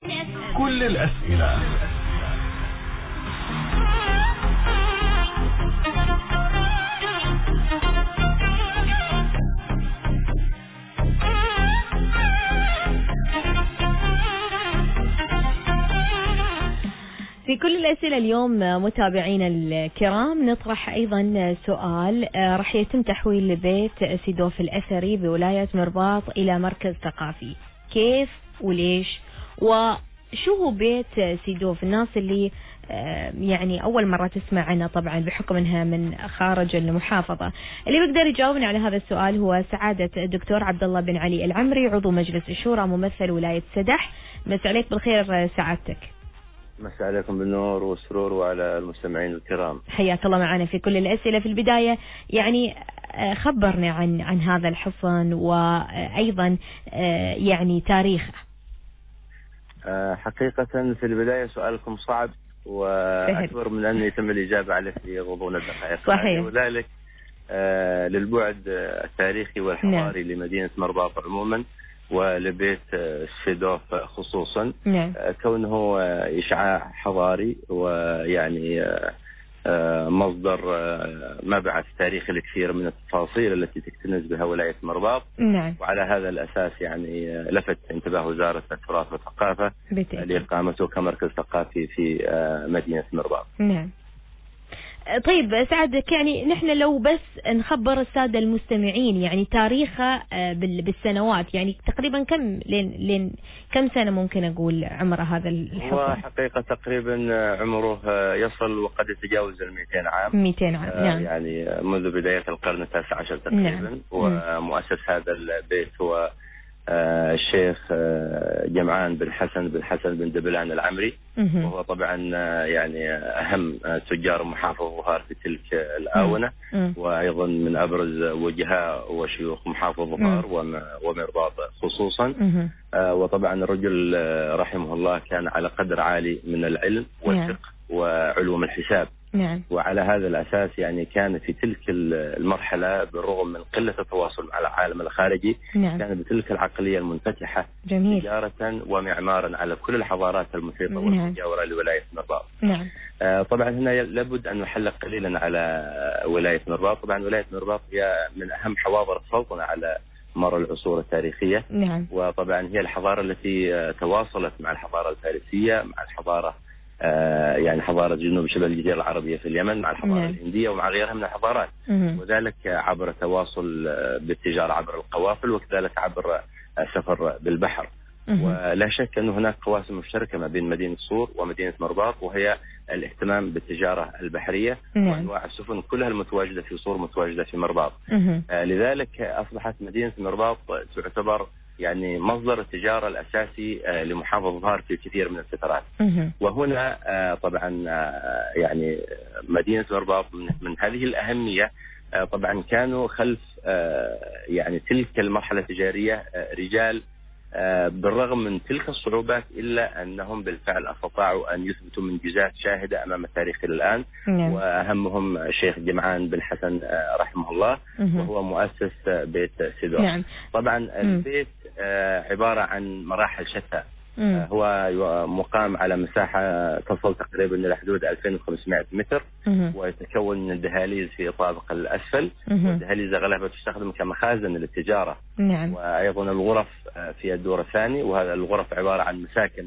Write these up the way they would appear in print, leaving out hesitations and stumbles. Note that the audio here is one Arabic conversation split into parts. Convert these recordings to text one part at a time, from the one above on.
كل الأسئلة. في كل الأسئلة اليوم متابعينا الكرام نطرح أيضا سؤال، راح يتم تحويل بيت سيدوف الأثري بولاية مرباط إلى مركز ثقافي، كيف وليش؟ وشو هو بيت سيدوف؟ الناس اللي يعني أول مرة تسمع عنه طبعا بحكم أنها من خارج المحافظة. اللي بيقدر يجاوبنا على هذا السؤال هو سعادة الدكتور عبد الله بن علي العمري، عضو مجلس الشورى، ممثل ولاية سدح. مساء عليك بالخير سعادتك. مساء عليكم بالنور والسرور وعلى المستمعين الكرام. حياك الله معنا في كل الأسئلة. في البداية يعني خبرنا عن هذا الحصن وأيضا يعني تاريخه. حقيقة في البداية سؤالكم صعب وأكبر من أن يتم الإجابة عليه في غضون الدقائق. صحيح. وذلك للبعد التاريخي والحضاري لمدينة مرباط عموما ولبيت سيدوف خصوصا. كونه إشعاع حضاري ويعني مصدر مبعث تاريخي لكثير من التفاصيل التي تكتنز بها ولاية مرباط. وعلى هذا الأساس يعني لفت انتباه وزارة التراث والثقافة لإقامته كمركز ثقافي في مدينة مرباط. طيب سعادك، يعني نحن لو بس نخبر السادة المستمعين يعني تاريخه بالسنوات، يعني تقريبا لين كم سنة ممكن أقول عمر هذا الحصن؟ وحقيقة تقريبا عمره يصل وقد يتجاوز 200 عام. 200 عام. نعم. يعني منذ بداية القرن التاسع عشر تقريبا. ومؤسس هذا البيت هو الشيخ جمعان بن حسن بن دبلان العمري، وهو طبعا يعني أهم تجار محافظة ظهار في تلك الآونة، وأيضا من أبرز وجهاء وشيوخ محافظة ظهار ومرباط خصوصا. وطبعا الرجل رحمه الله كان على قدر عالي من العلم والفقه وعلوم الحساب. وعلى هذا الأساس يعني كان في تلك المرحلة بالرغم من قلة التواصل مع العالم الخارجي كان بتلك العقلية المنفتحة تجارة ومعمارا على كل الحضارات المحيطة والمجاورة لولاية مرباط. طبعا هنا لابد أن نحلق قليلا على ولاية مرباط. طبعا ولاية مرباط هي من أهم حواضر السلطنة على مر العصور التاريخية. وطبعا هي الحضارة التي تواصلت مع الحضارة الفارسية، مع الحضارة يعني حضارة جنوب شبه الجزيرة العربية في اليمن، مع الحضارة الهندية ومع غيرها من الحضارات. وذلك عبر تواصل بالتجارة عبر القوافل، وكذلك عبر السفر بالبحر. ولا شك أن هناك قواسم مشتركة ما بين مدينة صور ومدينة مرباط، وهي الاهتمام بالتجارة البحرية وأنواع السفن كلها المتواجدة في صور متواجدة في مرباط. لذلك أصبحت مدينة مرباط تعتبر يعني مصدر التجارة الأساسي لمحافظة ظهار في كثير من الفترات. وهنا طبعا يعني مدينة مرباط من هذه الأهمية. طبعا كانوا خلف يعني تلك المرحلة التجارية رجال بالرغم من تلك الصعوبات إلا أنهم بالفعل استطاعوا أن يثبتوا منجزات شاهدة أمام التاريخ إلى الآن. وأهمهم الشيخ جمعان بن حسن رحمه الله، وهو مؤسس بيت سيدوف. طبعا البيت عبارة عن مراحل شتى. هو مقام على مساحة تصل تقريبا إلى حدود 2500 متر، ويتكون من الدهاليز في الطابق الأسفل، والدهاليز أغلبها تستخدم كمخازن للتجارة. وأيضا الغرف في الدور الثاني، وهذا الغرف عبارة عن مساكن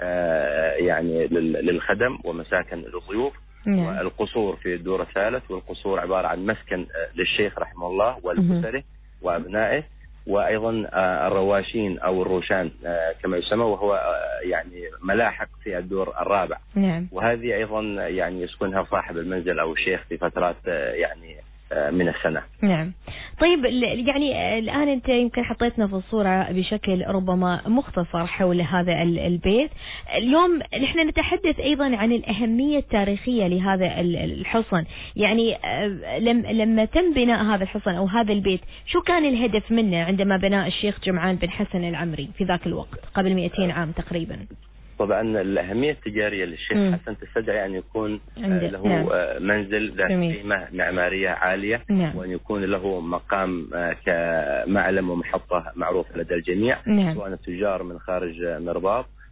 يعني للخدم ومساكن للضيوف. والقصور في الدور الثالث، والقصور عبارة عن مسكن للشيخ رحمه الله والأسرة وأبنائه، وأيضا الرواشين أو الروشان كما يسمى، وهو يعني ملاحق في الدور الرابع. وهذه أيضا يعني يسكنها صاحب المنزل أو الشيخ في فترات يعني من السنة. طيب يعني الآن أنت يمكن حطيتنا في الصورة بشكل ربما مختصر حول هذا البيت. اليوم نحن نتحدث أيضا عن الأهمية التاريخية لهذا الحصن. يعني لما تم بناء هذا الحصن أو هذا البيت، شو كان الهدف منه عندما بناء الشيخ جمعان بن حسن العمري في ذاك الوقت قبل 200 عام تقريبا؟ طبعا الأهمية التجارية للشيخ حسن تستدعي أن يكون له منزل ذات قيمة معمارية عالية، وأن يكون له مقام كمعلم ومحطة معروفة لدى الجميع، سواء التجار من خارج مرباط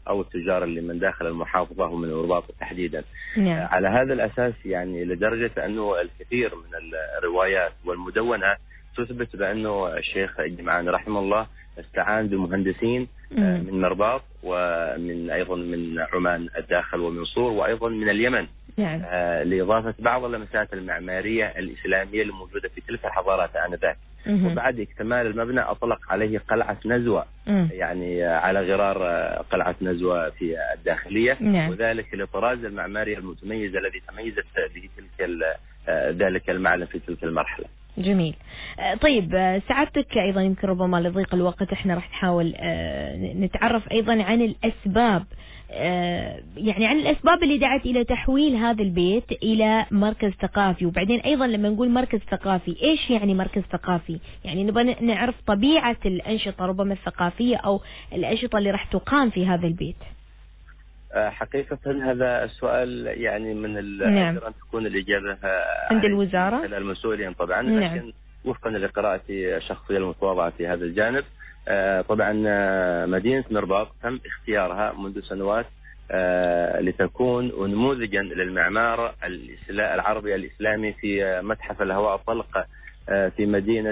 أو التجار اللي من داخل المحافظة ومن الرباط تحديدا. نعم. على هذا الأساس يعني لدرجة أنه الكثير من الروايات والمدونات تثبت بأنه الشيخ جمعان رحمه الله استعان بمهندسين من مرباط ومن أيضا من عمان الداخل ومن صور وأيضا من اليمن. نعم. لإضافة بعض اللمسات المعمارية الإسلامية الموجودة في تلك الحضارات آنذاك. وبعد اكتمال المبنى أطلق عليه قلعة نزوة، يعني على غرار قلعة نزوة في الداخلية. نعم. وذلك للطراز المعماري المتميز الذي تميزت به ذلك المعلم في تلك المرحلة. جميل. طيب سعادتك أيضا يمكن ربما لضيق الوقت احنا راح نحاول نتعرف أيضا عن الأسباب، يعني عن الأسباب اللي دعت إلى تحويل هذا البيت إلى مركز ثقافي. وبعدين أيضا لما نقول مركز ثقافي إيش يعني مركز ثقافي؟ يعني نبغى نعرف طبيعة الأنشطة ربما الثقافية أو الأنشطة اللي راح تقام في هذا البيت. حقيقة هذا السؤال يعني من نعم. أن تكون الإجابة عند الوزارة المسؤولين طبعا. نعم. لكن وفقا لقراءتي الشخصية المتواضعة في هذا الجانب، طبعا مدينة مرباط تم اختيارها منذ سنوات لتكون نموذجا للمعمار العربي الإسلامي في متحف الهواء الطلق في مدينة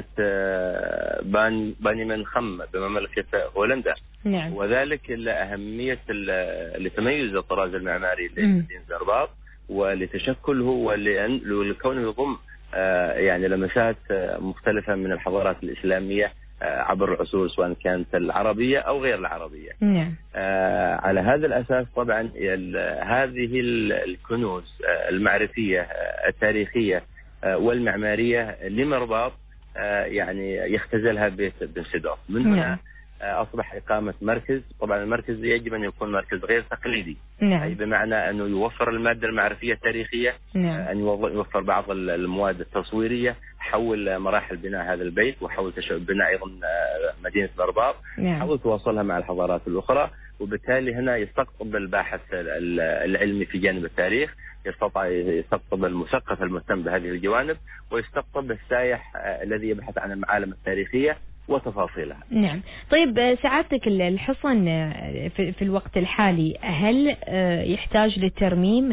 بانيمنخم بمملكة هولندا. نعم. وذلك لأهمية لتميز الطراز المعماري لمدينة مرباط ولتشكله ولكونه يضم يعني لمسات مختلفة من الحضارات الإسلامية عبر العصور سواء كانت العربية أو غير العربية. نعم. على هذا الأساس طبعا هذه الكنوز المعرفية التاريخية والمعمارية لمرباط يعني يختزلها بيت بن سيدوف. من هنا أصبح إقامة مركز. طبعا المركز يجب أن يكون مركز غير تقليدي. نعم. أي بمعنى أنه يوفر المادة المعرفية التاريخية. نعم. أن يوفر بعض المواد التصويرية حول مراحل بناء هذا البيت وحول بناء أيضا مدينة مرباط. نعم. حاول تواصلها مع الحضارات الأخرى. وبالتالي هنا يستقطب الباحث العلمي في جانب التاريخ، يستقطب المثقف المهتم بهذه الجوانب، ويستقطب السائح الذي يبحث عن المعالم التاريخية وتفاصيلها. نعم. طيب سعادتك الحصن في الوقت الحالي هل يحتاج للترميم؟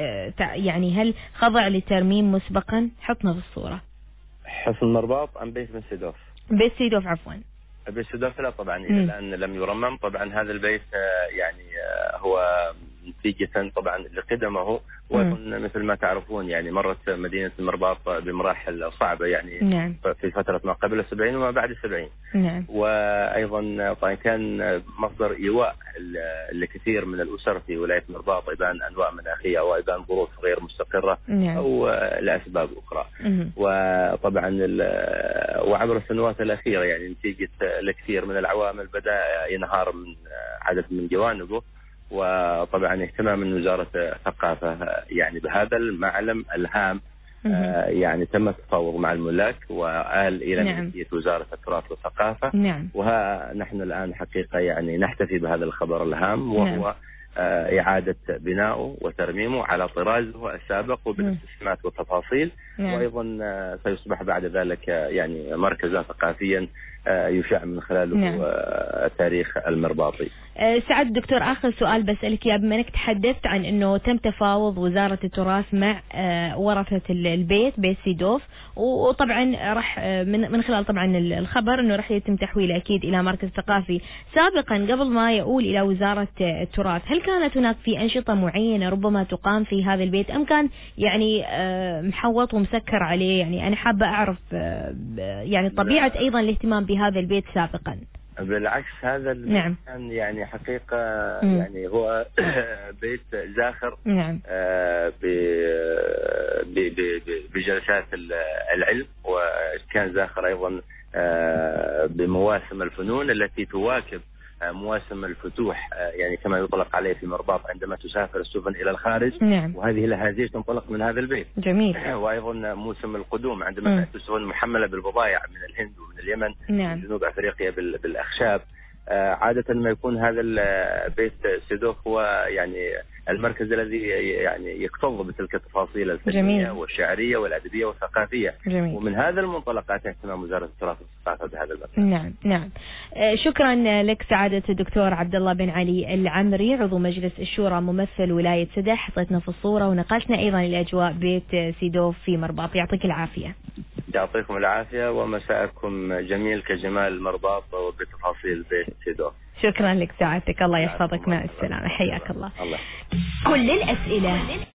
هل خضع للترميم مسبقا؟ حطنا في الصورة. حصن مرباط أم بيت بن سيدوف؟ بيت سيدوف عفوا. بيت سيدوف لا طبعا إلى الآن لم يرمم. طبعا هذا البيت يعني هو نتيجة طبعا لقدمه وأيضا مثل ما تعرفون يعني مرت مدينة مرباط بمراحل صعبة يعني. نعم. في فترة ما قبل 70 وما بعد 70. نعم. وأيضا طبعا كان مصدر إيواء لكثير من الأسر في ولاية مرباط إبان أنواع مناخية أو إبان ظروف غير مستقرة. نعم. أو لأسباب أخرى. وطبعا وعبر السنوات الأخيرة يعني نتيجة لكثير من العوامل بدأ ينهار من عدد من جوانبه. وطبعا اهتمام من وزارة الثقافة يعني بهذا المعلم الهام يعني تم التفاوض مع الملاك وآل إلى ملكية وزارة التراث والثقافة. نعم. ونحن الآن حقيقة يعني نحتفي بهذا الخبر الهام وهو إعادة بناؤه وترميمه على طرازه السابق وبالاستثمات والتفاصيل. وأيضا سيصبح بعد ذلك يعني مركزا ثقافيا يشاع من خلاله التاريخ المرباطي. سعد دكتور آخر سؤال بسألك يا بما أنك تحدثت عن أنه تم تفاوض وزارة التراث مع ورثة البيت بيت سيدوف، وطبعا راح من خلال طبعا الخبر أنه راح يتم تحويله أكيد إلى مركز ثقافي. سابقا قبل ما يؤول إلى وزارة التراث هل كانت هناك في أنشطة معينة ربما تقام في هذا البيت أم كان يعني محوط ومسكر عليه؟ يعني أنا حابة أعرف يعني طبيعة أيضا الاهتمام بهذا البيت سابقا. بالعكس هذا نعم. كان يعني حقيقة يعني هو بيت زاخر. نعم. بجلسات العلم، وكان زاخر أيضا بمواسم الفنون التي تواكب مواسم الفتوح يعني كما يطلق عليه في مرباط عندما تسافر السفن إلى الخارج. نعم. وهذه الهزيج تنطلق من هذا البيت. جميل. وأيضا موسم القدوم عندما تأتي السفن محملة بالبضائع من الهند ومن اليمن. نعم. من جنوب أفريقيا بالأخشاب. عادة ما يكون هذا بيت سيدوف هو يعني المركز الذي يعني يكتظ بتلك التفاصيل الفنية جميل. والشعرية والأدبية والثقافية. جميل. ومن هذا المنطلقات اهتمام وزارة التراث والثقافة بهذا المركز. نعم نعم. شكرا لك سعادة الدكتور عبد الله بن علي العمري، عضو مجلس الشورى ممثل ولاية سدح، حطيتنا في الصورة ونقلتنا أيضا إلى أجواء بيت سيدوف في مرباط. يعطيك العافية. يعطيكم العافية ومساءكم جميل كجمال مرباط وبتفاصيل بيت سيدوف. شكرا لك سعادتك، الله يحفظك، مع السلامة، حياك الله. الله. كل الأسئلة